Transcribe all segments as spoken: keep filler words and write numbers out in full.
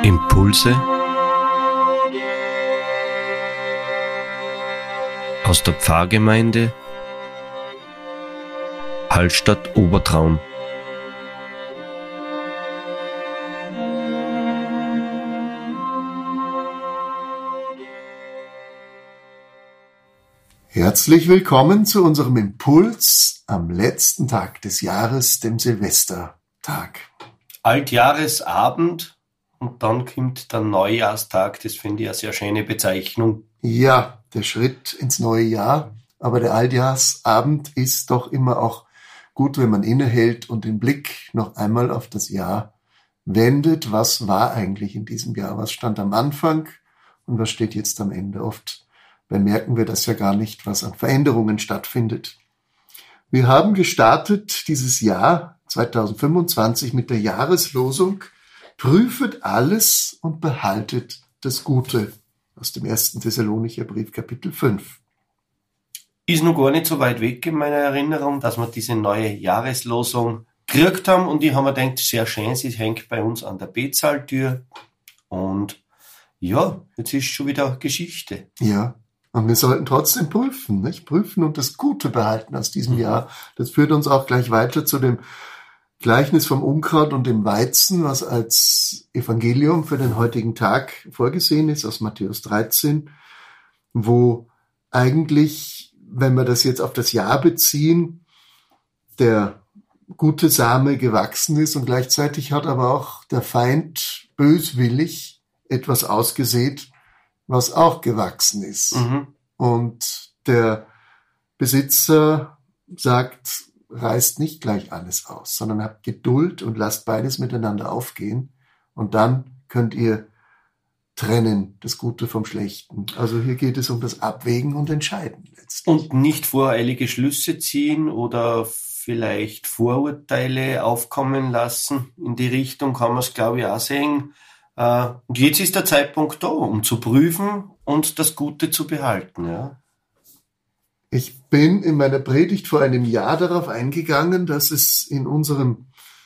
Impulse aus der Pfarrgemeinde Hallstatt Obertraun. Herzlich willkommen zu unserem Impuls am letzten Tag des Jahres, dem Silvestertag. Altjahresabend und dann kommt der Neujahrstag, das finde ich eine sehr schöne Bezeichnung. Ja, der Schritt ins neue Jahr, aber der Altjahresabend ist doch immer auch gut, wenn man innehält und den Blick noch einmal auf das Jahr wendet. Was war eigentlich in diesem Jahr? Was stand am Anfang und was steht jetzt am Ende? Oft bemerken wir das ja gar nicht, was an Veränderungen stattfindet. Wir haben gestartet dieses Jahr zwanzig fünfundzwanzig mit der Jahreslosung Prüfet alles und behaltet das Gute aus dem ersten Thessalonicher Brief, Kapitel fünf. Ist noch gar nicht so weit weg in meiner Erinnerung, dass wir diese neue Jahreslosung gekriegt haben und ich habe mir gedacht, sehr schön, sie hängt bei uns an der Betsaaltür und ja, jetzt ist schon wieder Geschichte. Ja. Und wir sollten trotzdem prüfen, nicht? Prüfen und das Gute behalten aus diesem mhm. Jahr. Das führt uns auch gleich weiter zu dem Gleichnis vom Unkraut und dem Weizen, was als Evangelium für den heutigen Tag vorgesehen ist, aus Matthäus dreizehn, wo eigentlich, wenn wir das jetzt auf das Jahr beziehen, der gute Same gewachsen ist und gleichzeitig hat aber auch der Feind böswillig etwas ausgesät, was auch gewachsen ist. Mhm. Und der Besitzer sagt, reißt nicht gleich alles aus, sondern habt Geduld und lasst beides miteinander aufgehen und dann könnt ihr trennen, das Gute vom Schlechten. Also hier geht es um das Abwägen und Entscheiden letztlich. Und nicht voreilige Schlüsse ziehen oder vielleicht Vorurteile aufkommen lassen. In die Richtung kann man es, glaube ich, auch sehen. Und jetzt ist der Zeitpunkt da, um zu prüfen und das Gute zu behalten. Ja. Ich bin in meiner Predigt vor einem Jahr darauf eingegangen, dass es in unserem,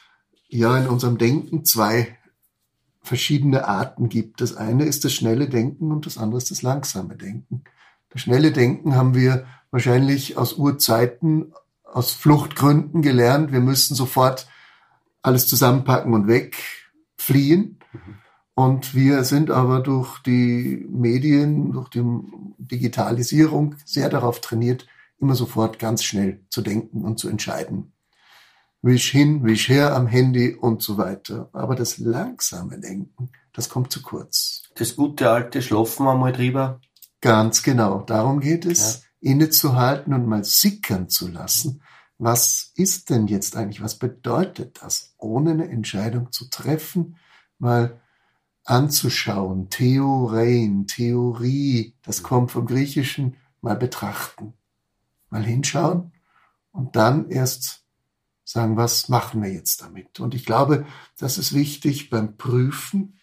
ja, in unserem Denken zwei verschiedene Arten gibt. Das eine ist das schnelle Denken und das andere ist das langsame Denken. Das schnelle Denken haben wir wahrscheinlich aus Urzeiten, aus Fluchtgründen gelernt. Wir müssen sofort alles zusammenpacken und wegfliehen. Mhm. Und wir sind aber durch die Medien, durch die Digitalisierung sehr darauf trainiert, immer sofort ganz schnell zu denken und zu entscheiden. Wisch hin, wisch her am Handy und so weiter. Aber das langsame Denken, das kommt zu kurz. Das gute alte Schlafen einmal drüber. Ganz genau. Darum geht es, ja. Innezuhalten und mal sickern zu lassen. Was ist denn jetzt eigentlich? Was bedeutet das, ohne eine Entscheidung zu treffen, mal anzuschauen, Theorein, Theorie, das kommt vom Griechischen, mal betrachten, mal hinschauen und dann erst sagen, was machen wir jetzt damit? Und ich glaube, das ist wichtig beim Prüfen,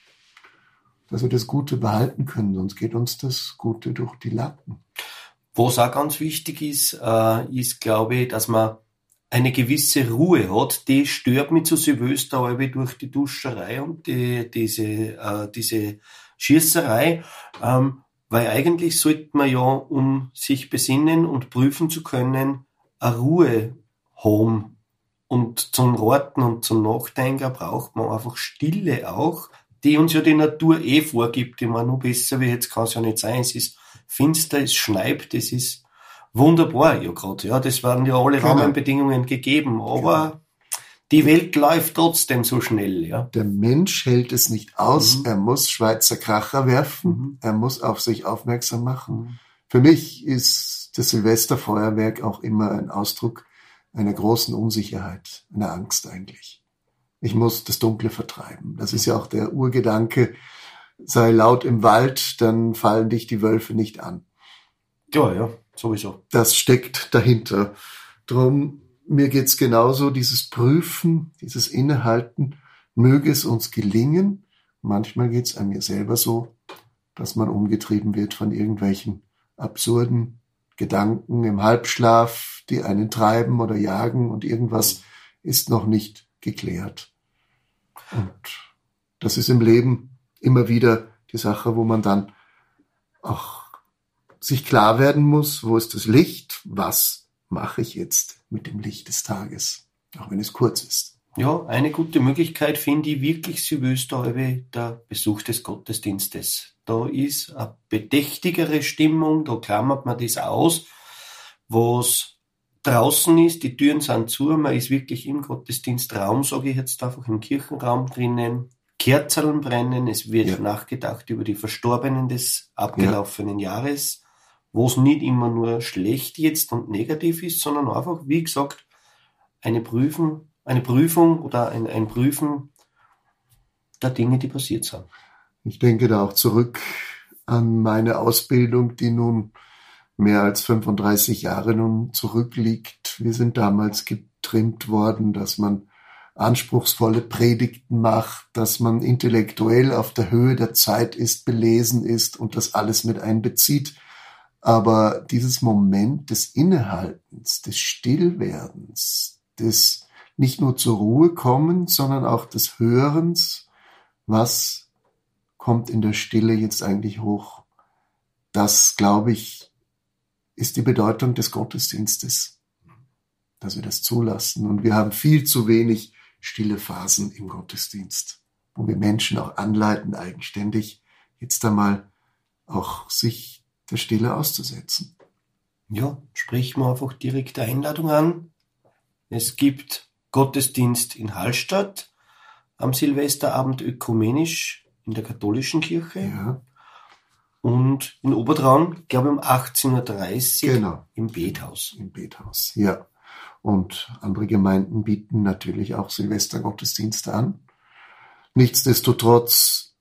dass wir das Gute behalten können, sonst geht uns das Gute durch die Lappen. Was auch ganz wichtig ist, äh, ist, glaube ich, dass man eine gewisse Ruhe hat, die stört mich zu Silvester halbe durch die Duscherei und die, diese, äh, diese Schießerei, ähm, weil eigentlich sollte man ja, um sich besinnen und prüfen zu können, eine Ruhe haben. Und zum Raten und zum Nachdenken braucht man einfach Stille auch, die uns ja die Natur eh vorgibt. Ich meine, nur besser wie jetzt kann es ja nicht sein. Es ist finster, es schneit, es ist wunderbar, ja gerade, ja, das werden ja alle genau. Rahmenbedingungen gegeben, aber genau. Die Welt läuft trotzdem so schnell, ja. Der Mensch hält es nicht aus, mhm. er muss Schweizer Kracher werfen, mhm. er muss auf sich aufmerksam machen. Mhm. Für mich ist das Silvesterfeuerwerk auch immer ein Ausdruck einer großen Unsicherheit, einer Angst eigentlich. Ich muss das Dunkle vertreiben. Das ist ja auch der Urgedanke, sei laut im Wald, dann fallen dich die Wölfe nicht an. Ja, ja. Sowieso. Das steckt dahinter. Drum, mir geht's genauso, dieses Prüfen, dieses Innehalten, möge es uns gelingen. Manchmal geht's an mir selber so, dass man umgetrieben wird von irgendwelchen absurden Gedanken im Halbschlaf, die einen treiben oder jagen und irgendwas ist noch nicht geklärt. Und das ist im Leben immer wieder die Sache, wo man dann auch sich klar werden muss, wo ist das Licht, was mache ich jetzt mit dem Licht des Tages, auch wenn es kurz ist. Ja, eine gute Möglichkeit finde ich wirklich Silvester halbe der Besuch des Gottesdienstes. Da ist eine bedächtigere Stimmung, da klammert man das aus, was draußen ist, die Türen sind zu, man ist wirklich im Gottesdienstraum, sage ich jetzt einfach, im Kirchenraum drinnen, Kerzen brennen, es wird Ja. nachgedacht über die Verstorbenen des abgelaufenen ja. Jahres, wo es nicht immer nur schlecht jetzt und negativ ist, sondern einfach, wie gesagt, eine Prüfung, eine Prüfung oder ein, ein Prüfen der Dinge, die passiert sind. Ich denke da auch zurück an meine Ausbildung, die nun mehr als fünfunddreißig Jahre nun zurückliegt. Wir sind damals getrimmt worden, dass man anspruchsvolle Predigten macht, dass man intellektuell auf der Höhe der Zeit ist, belesen ist und das alles mit einbezieht. Aber dieses Moment des Innehaltens, des Stillwerdens, des nicht nur zur Ruhe kommen, sondern auch des Hörens, was kommt in der Stille jetzt eigentlich hoch, das, glaube ich, ist die Bedeutung des Gottesdienstes, dass wir das zulassen. Und wir haben viel zu wenig stille Phasen im Gottesdienst, wo wir Menschen auch anleiten, eigenständig jetzt einmal auch sich der Stille auszusetzen. Ja, sprechen wir einfach direkt eine Einladung an. Es gibt Gottesdienst in Hallstatt am Silvesterabend ökumenisch in der katholischen Kirche. Ja, Und in Obertraun, glaube ich, um achtzehn Uhr dreißig genau. im Bethaus. Im Bethaus, ja. Und andere Gemeinden bieten natürlich auch Silvestergottesdienste an. Nichtsdestotrotz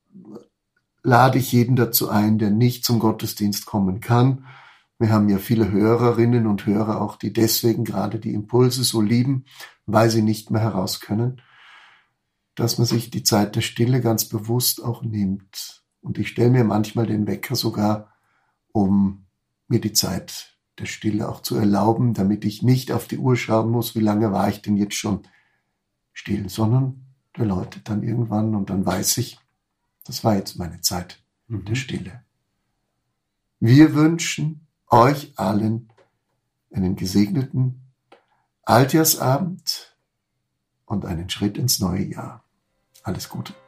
lade ich jeden dazu ein, der nicht zum Gottesdienst kommen kann. Wir haben ja viele Hörerinnen und Hörer auch, die deswegen gerade die Impulse so lieben, weil sie nicht mehr heraus können, dass man sich die Zeit der Stille ganz bewusst auch nimmt. Und ich stelle mir manchmal den Wecker sogar, um mir die Zeit der Stille auch zu erlauben, damit ich nicht auf die Uhr schauen muss, wie lange war ich denn jetzt schon still, sondern der läutet dann irgendwann und dann weiß ich, das war jetzt meine Zeit Mhm. der Stille. Wir wünschen euch allen einen gesegneten Altjahrsabend und einen Schritt ins neue Jahr. Alles Gute.